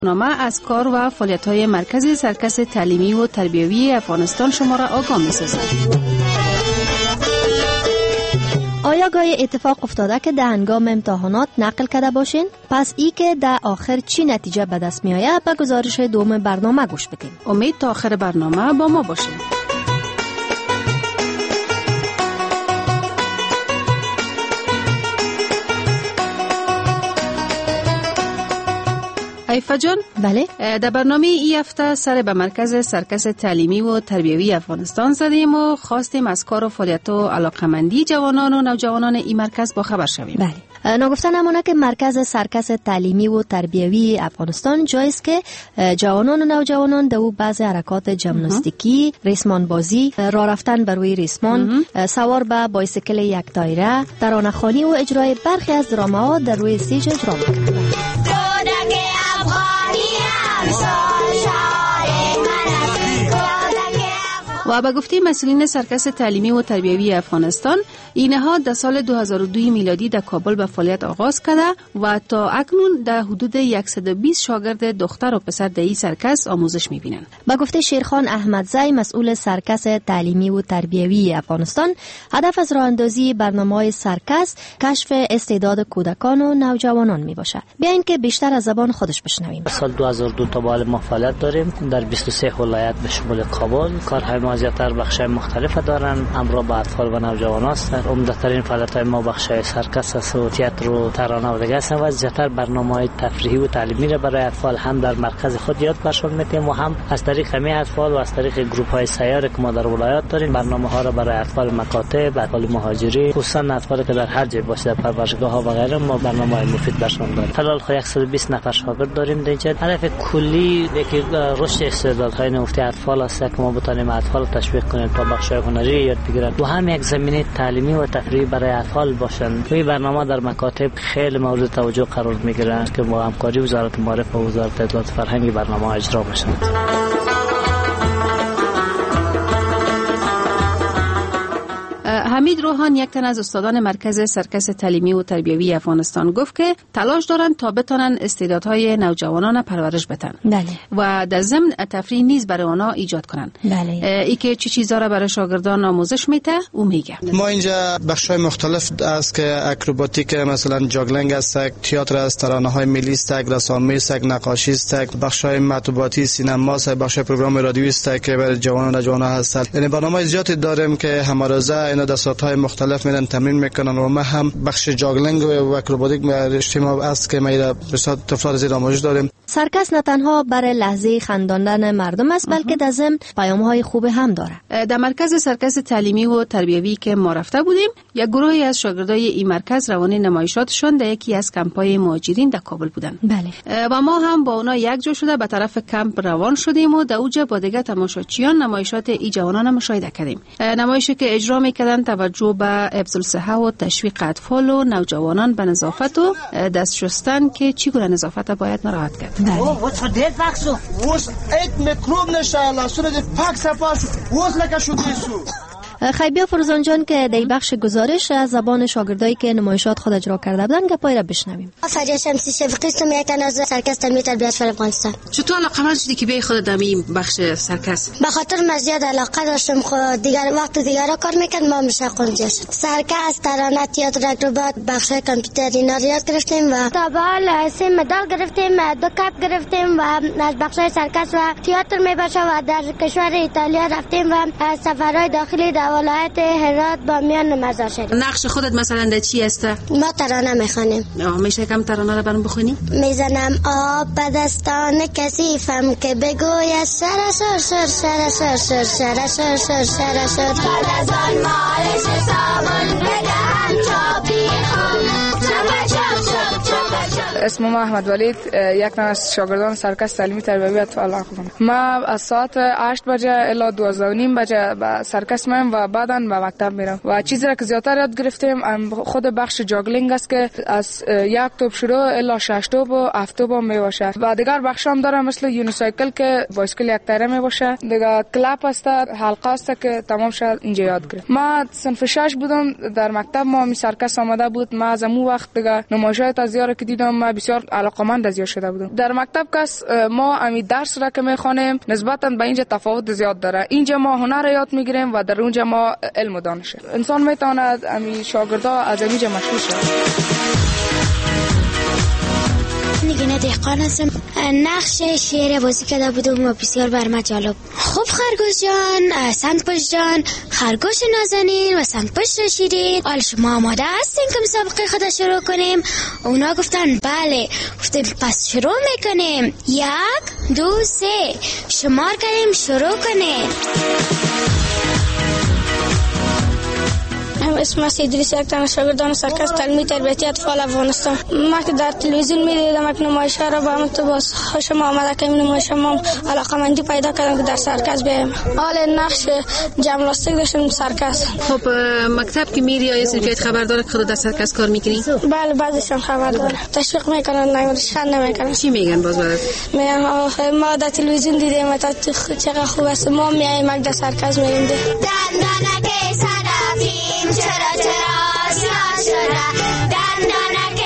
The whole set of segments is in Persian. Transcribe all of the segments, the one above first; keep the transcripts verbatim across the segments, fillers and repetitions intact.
نامه از کار و فعالیت‌های مرکز سرکس تعلیمی و تربیوی افغانستان شما را آگاه می‌سازد. آیا گاهی اتفاق افتاده که در هنگام امتحانات نقل کرده باشین؟ پس ای که در آخر چی نتیجه به دست می آید به گزارش دوم برنامه گوش بدین. امید تا آخر برنامه با ما باشین. ایفا جان، بله، در برنامه ای هفته سر به مرکز سرکس تعلیمی و تربیوی افغانستان زدیم و خواستیم از کار و فعالیت و علاقمندی جوانان و نوجوانان این مرکز با خبر شویم. بله، نگفته نمونه که مرکز سرکس تعلیمی و تربیوی افغانستان جایی است که جوانان و نوجوانان در او بعض حرکات ژیمناستیکی، ریسمان بازی، راه رفتن بر روی ریسمان، سوار به بایسیکل یک دایره، ترانه‌خوانی و اجرای برخی از دراماها در روی استیج اجرا می‌کنند. و به گفته مسئولین سرکس تعلیمی و تربیوی افغانستان، این نهاد در سال دو هزار و دو میلادی در کابل به فعالیت آغاز کرده و تا اکنون در حدود صد و بیست شاگرد دختر و پسر در این سرکس آموزش می‌بینند. به گفته شیرخان احمدزی، مسئول سرکس تعلیمی و تربیوی افغانستان، هدف از راه‌اندازی برنامه‌های سرکس کشف استعداد کودکان و نوجوانان میباشد. بیاین که بیشتر از زبان خودش بشنویم. سال دو هزار و دو تا با ما فعالیت داریم در بیست و سه ولایت به شمول کابل. کارهای ما زیاتر بخش‌های مختلف دارن، همراه با اطفال و نوجوانان هستند. عمدترین فعالیت‌های ما بخش‌های سرکس است و تئاتر و ترانه و دیگه است و زیاتر برنامه‌های تفریحی و تعلیمی را برای اطفال هم در مرکز خود یاد برشون می‌دیم و هم از طریق همه اطفال و از طریق گروه‌های سیار که ما در ولایات داریم برنامه‌ها را برای اطفال مکاتب، اطفال مهاجری، خصوصا اطفال که در هر جای باشه در پرورشگاه‌ها و غیره ما برنامه‌های مفید برشون داریم. فعلا خو صد و بیست نفر شاگرد داریم در اینجا. هدف کلی یکی رشد استعدادهای نوفته اطفال است که ما بتونیم اطفال تشویق کنیم تا بخش‌های هنری یاد بگیرن و هم یک زمینه تعلیمی و تفریحی برای اطفال باشن. این برنامه در مکاتب خیلی مورد توجه قرار میگیره که با همکاری وزارت معارف و وزارت اطلاعات فرهنگی برنامه اجرا بشه. حمید روحان، یک تن از استادان مرکز سرکس تعلیمی و تربیوی افغانستان، گفت که تلاش دارند تا بتونن استعدادهای نوجوانان پرورش بدن. بله. و در ضمن تفریح نیز برای آنها ایجاد کنن. بله. ای که چی چیزا را برای شاگردان آموزش میده او میگه. ما اینجا بخش‌های مختلف است که اکروباتیک مثلا جاگلینگ است، تئاتر است، ترانه‌های ملی است، رسانه‌ای است، نقاشی است، بخش‌های مطبوعاتی، سینما است، بخش پروگرام رادیویی است که برای جوانان و نوجوانان هست. یعنی برنامه زیادی داریم که همارزه اینا دستورهای مختلف میدن تمرین میکنن و ما هم بخش جاگلینگ و اکروباتیک اجتماع است که ما ایرا بسیار طفلان زیر آموزش داریم. سرکس نه تنها برای لحظه خنداندن مردم است بلکه در ضمن پیام‌های خوب هم داره. در مرکز سرکس تعلیمی و تربیوی که ما رفته بودیم، یک گروهی از شاگردای این مرکز روانه نمایشاتشون در یکی از کمپ‌های مهاجرین در کابل بودن. بله. و ما هم با اونا یک جا شده به طرف کمپ روان شدیم و در اونجا با دیگه تماشاچیان نمایشات این جوانان مشاهده کردیم. نمایشی که اجرا می‌کردن توجه به حفظ الصحه و تشویق اطفال و نوجوانان به نظافت و دست شستن که چگونه نظافت باید مراعات کرد. او وڅ ډېر پاک شو اوس ایت میکروب نشته لاسونه دې پاک صفا شو اوس لکه شو دیسو. خیبیا فروزان جان که در بخش گزارش از زبان شاگردایی که نمایشات خود اجرا کرده بودن گپای را بشنویم. فریاد شمسی شفیقی هستم، یک تن از سرکس تعلیمی تربیت افغانستان. چطور علاقه‌مند شدی که به خود دمی بخش سرکس؟ به خاطر من زیاد علاقه داشتم، خود دیگر وقت دیگر را کار میکرد ما مشق اونجا شد. سرکس، ترانه، تئاتر، اکروبات، بخش کامپیوتر اینا رو یاد گرفتیم و تا به حال سه مدال گرفتیم، دو کپ گرفتیم و از بخش سرکس و تئاتر میباشه و در کشور ایتالیا رفتیم و از سفرهای داخلی در ولایت هرات بامیان مزار شدیم. نقش خودت مثلا در چی است؟ ما ترانه میخوانیم. میشه کم ترانه رو برام بخونی؟ میزنم آب به دستان کثیفم که بگوید سر سر سر سر سر سر سر سر سر سر سر بعد از آن مالش صابون بدهم چاپی خم چپ چپ چپ چپ. اسم ما احمد ولید، یک نفر از شاگردان سرکس تعلیمی تربیوی اطفال هستم. ما از ساعت هشت بجه الی دوازده و نیم بجه به سرکس میام و بعداً به مکتب میرم و چیزی را که زیادتر یاد گرفتیم خود بخش جاگلینگ است که از یک توپ شروع الی شش توپ و هفت توپ میباشه و دیگر بخش هم داره مثل یونیسایکل که بایسکل یک تیره میباشه، دیگر کلپ است، حلقه است که تمام شد اینجا یاد گرفت. ما صنف شش بودم در مکتب، ما می سرکس آمده بود. ما از اون وقت دیگر نمایشات از یارو که دیدم ما ما بسیار علاقمند زیاد شده بودم. در مکتب کس ما امی درس را که میخوانیم نسبتا به اینجا تفاوت زیاد داره. اینجا ما هنر یاد میگیریم و در اونجا ما علم و دانش. انسان میتواند امی شاگردا از اینجا مشغول شود. نگینه دهقان هستم. نقش شعر بازی کرده بودم و بسیار برام جالب. خب خرگوش جان، سندپشت جان، خرگوش نازنین و سندپشت شیرین، حال شما آماده هستین که مسابقه خود شروع کنیم؟ اونا گفتن بله. گفتیم پس شروع میکنیم. یک دو سه شمار کنیم، شروع کنیم. اسم ادریس، یک تن شاگردان سرکس تعلیمی تربیتی اطفال افغانستان. ما که در تلویزیون می‌دیدم یک نمایش را با تو باز خوشم آمد که این نمایش ما علاقه‌مندی پیدا کردم که در سرکس بیایم. حال نقش جمناستیک داشتم سرکس. خب مکتب که میری یا سرکیت خبر داره که خود در سرکس کار میکنی؟ بله بعضیشون خبر داره. تشویق میکنن، نمیشن نمیکنن. چی میگن باز برات؟ میگن ما در تلویزیون دیدیم تا چقدر خوب است، ما میایم در سرکس میریم. دندانک صدفیم چرا چرا سیاه شده، دندانک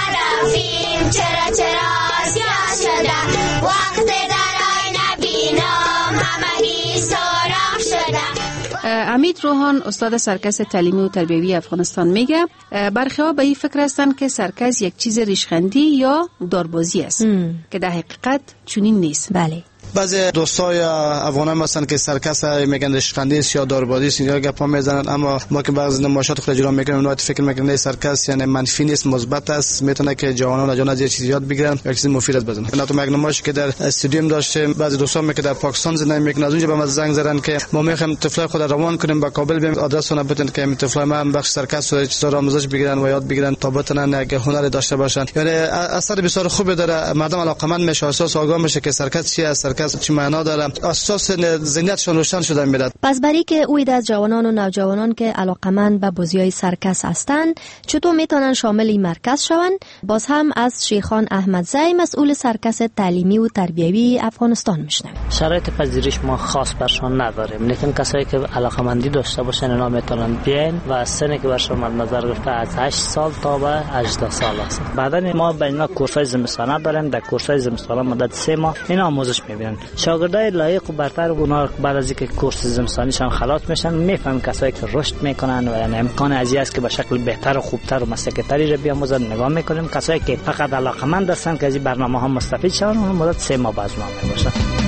صدفیم چرا چرا سیاه شده، وقت در آینه بینم همگی سرخ شده. امید روحان استاد سرکس تعلیمی و تربیوی افغانستان میگه برخی ها به این فکر هستند که سرکس یک چیز ریشخندی یا داربازی است ام. که در حقیقت چنین نیست. بله. بعضی دوستای افغان هم هستن که سرکس میگن ریشخندی است یا داربازی است، یا گپا میزنن، اما ما که بعضی نمایشات خود اجرا میکنیم اونها فکر میکنن سرکس یعنی منفی نیست، مثبت است، میتونه که جوانان جوان از یه چیزی یاد بگیرن، یک چیز مفید است بزنن. نه تو یک نمایش که در استادیوم داشتیم، بعضی دوستان که در پاکستان زندگی میکنن از اونجا به ما زنگ زدن که ما میخوایم طفلای خود روان کنیم به کابل، بیام آدرسونه بدن که این طفلای ما هم بخش سرکس و چیزا آموزش بگیرن و یاد بگیرن تا بتونن یک هنر داشته باشن. یعنی اثر بسیار خوبی داره، مردم علاقمند میشه، اساس آگاه میشه که سرکس چی است، سرکس چی معنا داره، اساس ذهنیتشون روشن شده میاد. پس برای که اوید از جوانان و نوجوانان که علاقمند به بازی‌های سرکس هستند چطور میتونن شامل این مرکز شوند؟ باز هم از شیخان احمدزی مسئول سرکس تعلیمی و تربیوی افغانستان میشنویم. شرایط پذیرش ما خاص برشان نداریم، لیکن کسایی که علاقمندی داشته باشن اینا میتونن بیان و سنی که برشان مد نظر گرفته از هشت سال تا به هجده سال است. بعدا ما به اینا کورسای زمستانه داریم، در کورسای زمستانه مدت سه ماه اینا آموزش میبینن. شاگردای لایق و برتر اونا بعد از اینکه کورس زمستانیشان خلاص میشن میفهمن کسایی که رشد میکنن و یعنی امکان ازی است که به شکل بهتر و خوبتر و مسلکی‌تری رو بیاموزن نگاه میکنیم. کسایی که فقط علاقمند هستن که از این برنامه‌ها مستفید شون اون مدت سه ماه برنامه میباشن.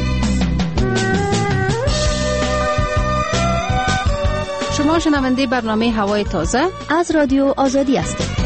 شما شنونده برنامه هوای تازه از رادیو آزادی هستید.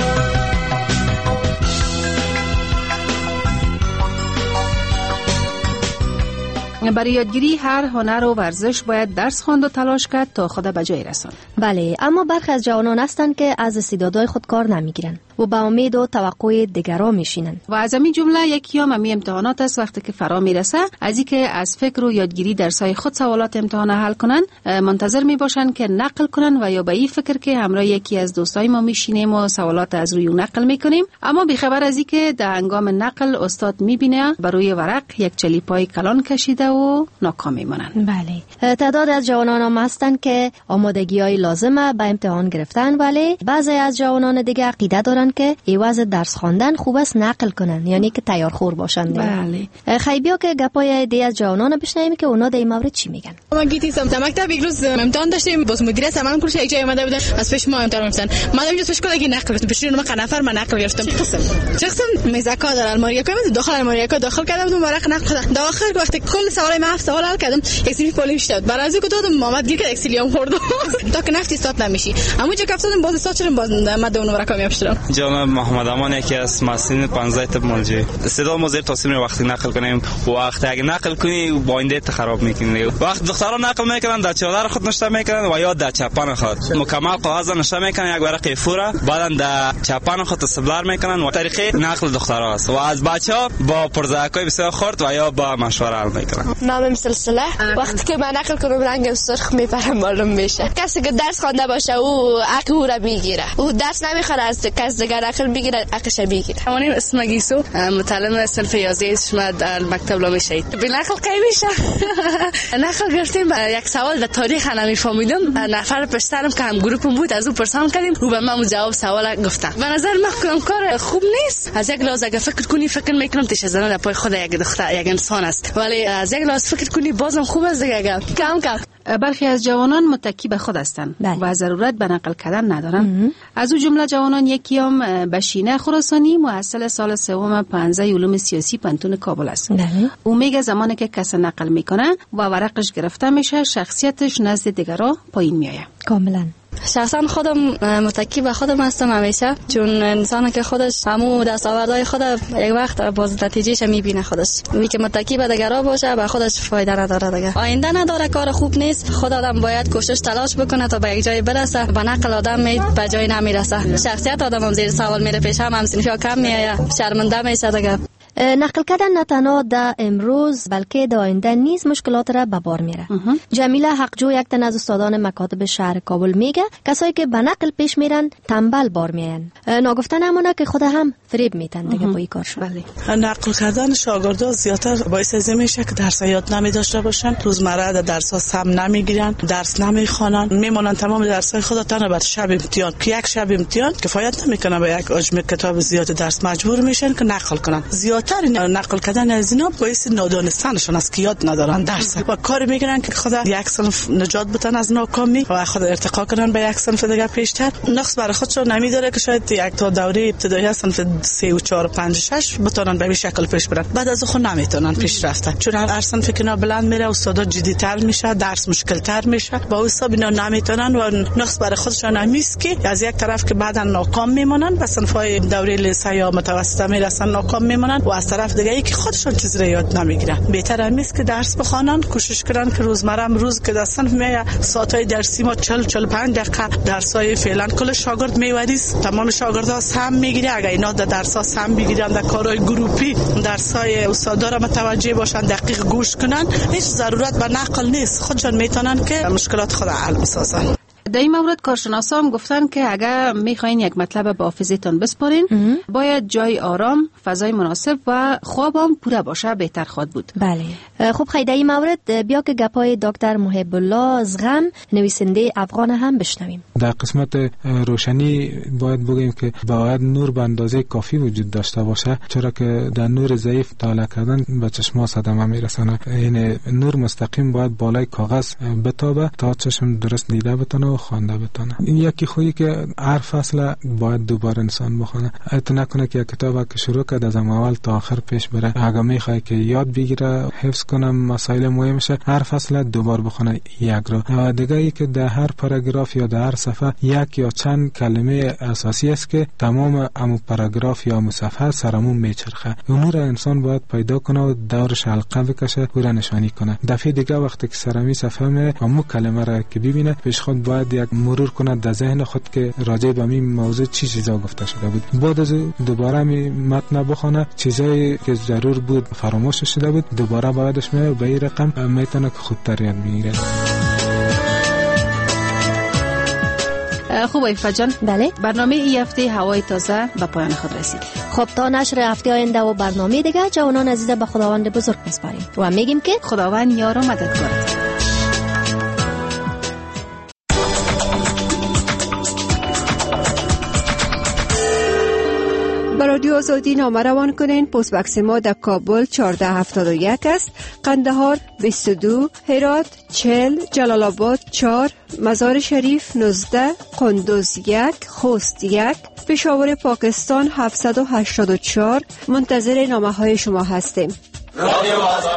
برای یادگیری هر هنر و ورزش باید درس خواند و تلاش کرد تا خود به جای رساند. بله، اما برخی از جوانان هستند که از استعدادهای خود کار نمیگیرن و با امید و توقع دیگران میشینن. و از همین جمله یکی هم امی امتحانات است وقتی که فرا میرسه، از اینکه از فکر و یادگیری درسای خود سوالات امتحان حل کنن منتظر میباشن که نقل کنن و یا به این فکر که همراه یکی از دوستای ما میشینیم و سوالات از روی نقل میکنیم، اما بیخبر از اینکه در هنگام نقل استاد میبینه بر روی ورق یک چلیپای کلان کشیده و ناکام میمونن. بله، تعداد از جوانان هم هستند که آمادگی‌های لازمه به امتحان گرفتن، ولی بعضی از جوانان دیگه عقیده دارن که ایواز درس خواندن خوب است نقل کنن، یعنی که تیارخور باشن. بله، خیبیا که گپای دی از جوانان بشنویم که اونا در این مورد چی میگن. ما گیتی سم مکتب یک روز امتحان داشتیم، باز مدیر سامان کورس یک جای اومده بودن از پیش ما امتحان می‌کردن. ما اینجا پیش کلا که نقل گرفتم، پیش ما قنفر من نقل گرفتم. چه قسم میزکا در الماری که من داخل الماری که داخل کردم و ورق نقل کردم. در آخر وقتی کل سوالای ما هفت سوال حل کردم، یک سری پولیش داد. بعد از اینکه دادم محمد گیر که اکسلیوم خورد. تا که نفتی استاد نمیشی. اما چه کفتم باز استاد شدم، باز ما دو ورق کامیاب شدم. جناب محمد امان یکی از مسئولین پانزده تب ملجی. استعداد مزیر تصمیم وقتی نقل کنیم، وقتی اگه نقل کنی با اینده خراب میکنی. وقت دختران نقل میکنن در چادر خود نشته میکنن و یا در چپان خود مکمل کاغذ نشته میکنن یک ورقه فورا، بعدا در چپان خود استبلار میکنن و طریقه نقل دخترها است و از بچه‌ها با پرزاکای بسیار خرد و یا با مشوره حل میکنن. نامم سلسله. وقتی که من نقل کنم رنگم سرخ میپره معلوم میشه. کسی که درس خوانده باشه او عقل او را میگیره. او درس نمیخوره از کس دیگر عقل بگیره عقلش بگیره. همونیم اسم گیسو متعلم صنف یازده شما در مکتب لا میشید. به نقل کی میشه؟ نقل گرفتیم یک سوال در تاریخ انا میفهمیدم نفر پشترم که هم گروپم بود از او پرسان کردیم او به من جواب سوال گفتن. به نظر من کنم کار خوب نیست. از یک لحاظ اگه فکر کنی فکر میکنم تیش زنان در پای خود یک دختر یک انسان است ولی از یک لحاظ فکر کنی بازم خوب است دیگه. کم کم برخی از جوانان متکی به خود هستند و ضرورت به نقل کردن ندارند. از او جمله جوانان یکیام بشینه خراسانی محصل سال سوم پانزده علوم سیاسی پانتون کابل است. او میگه زمانی که کس نقل میکنه و ورقش گرفته میشه شخصیتش نزد دیگران پایین میآید. کاملا. شخصا خودم متکی به خودم هستم همیشه، چون انسان که خودش همو دستاوردهای خود یک وقت باز نتیجهش میبینه. خودش می که متکی به دیگران باشه به خودش فایده نداره دیگه، آینده نداره، کار خوب نیست. خود آدم باید کوشش تلاش بکنه تا به یک جای برسه. به نقل آدم می به جای نمیرسه. شخصیت آدم هم زیر سوال میره، پیش هم همسنفیا کم میآید، شرمنده میشه دیگه. نقل کردن نه تنها در امروز بلکه در آینده نیز مشکلات را به بار میره. جمیله حقجو یک تن از استادان مکاتب شهر کابل میگه کسایی که به نقل پیش میرن تنبل بار میان. ناگفته نمونه که خود هم فریب میتن دیگه با این کارشون. نقل کردن شاگردا زیاتر باعث از این میشه که درس یاد نمی داشته باشن، روزمره در درس ها سم نمیگیرن، درس نمیخوانن، میمونن تمام درس های خود تنها بعد شب امتحان که یک شب امتحان کفایت نمیکنه به یک حجم کتاب زیاد درس، مجبور میشن که نقل کنن. زیاتر نقل کردن از اینا باعث نادانستنشون است که یاد ندارن درس و کار میگیرن که خدا یک صنف نجات بدن از ناکامی و خود ارتقا کنن به یک صنف دیگه پیشتر. نقص برای خودشون نمیداره که شاید یک تا دوره ابتدایی صنف سه و چهار و پنج و شش بتونن به این شکل پیش برن، بعد از خود نمیتونن پیش رفتن، چون هر صنفی که بلند میره استادا جدی‌تر میشه، درس مشکل‌تر میشه، با حساب اینا نمیتونن و نقص برای خودشون نمیست که از یک طرف که بعدا ناکام میمونن و صنفای دوره لیسه یا متوسطه میرسن ناکام میمونن و از طرف دیگه ای که خودشون چیزی را یاد نمیگیرن. بهتر همیست که درس بخوانن، کوشش کنن که روزمره امروز که دستن میه ساعتای درسی ما چهل چهل و پنج دقیقه درسای فعلا کل شاگرد میوریست، تمام شاگردها سهم میگیره. اگه اینا در درس‌ها سهم بگیرن، در کارهای گروپی درسای استادا را متوجه باشن، دقیق گوش کنن، هیچ ضرورت به نقل نیست، خودشون میتونن که مشکلات خود حل بسازن. در این مورد کارشناسا هم گفتن که اگر میخواین یک مطلب به حافظتون بسپارین باید جای آرام، فضای مناسب و خواب هم پوره باشه، بهتر خواهد بود. بله. خب خیلی در این مورد بیا که گپای دکتر محب الله زغم نویسنده افغان هم بشنویم. در قسمت روشنی باید بگیم که باید نور به اندازه کافی وجود داشته باشه، چرا که در نور ضعیف مطالعه کردن به چشم صدمه میرسونه. یعنی نور مستقیم باید بالای کاغذ بتابه تا چشم درست دیده بتونه خوانده بتونه. این یکی خویی که هر فصل باید دوباره انسان بخونه، ایت نکنه که کتاب که شروع کرد از اول تا آخر پیش بره. اگه میخوای که یاد بگیره، حفظ کنه، مسائل مهمشه، هر فصل دوباره بخونه یک رو. و دیگه ای که در هر پاراگراف یا در هر صفحه یک یا چند کلمه اساسی است که تمام امو پاراگراف یا امو صفحه سرمون میچرخه. اون رو انسان باید پیدا کنه و دورش حلقه بکشه، پورا نشانی کنه. دفعه دیگه وقتی که سرمی صفحه می امو کلمه را که ببینه پیش خود باید یک مرور کنه در ذهن خود که راجع به این موضوع چی چیزا گفته شده بود. بعد از دوباره می متن بخونه، چیزایی که ضرور بود فراموش شده بود دوباره بایدش می به این رقم میتونه که خودتر یاد بگیره. خوب ایفا جان. بله. برنامه این هفته هوای تازه به پایان خود رسید. خب تا نشر هفته آینده و برنامه دیگه جوانان عزیز به خداوند بزرگ میسپاریم و میگیم که خداوند یار و مددگار. رادیو آزادی نامه روان کنین. پست بکس ما در کابل چهارده هفتاد و یک است، قندهار بیست و دو، هرات چهل، جلال آباد چهار، مزار شریف نوزده، قندوز یک، خوست یک، پشاور پاکستان هفتصد و هشتاد و چهار. منتظر نامه های شما هستیم.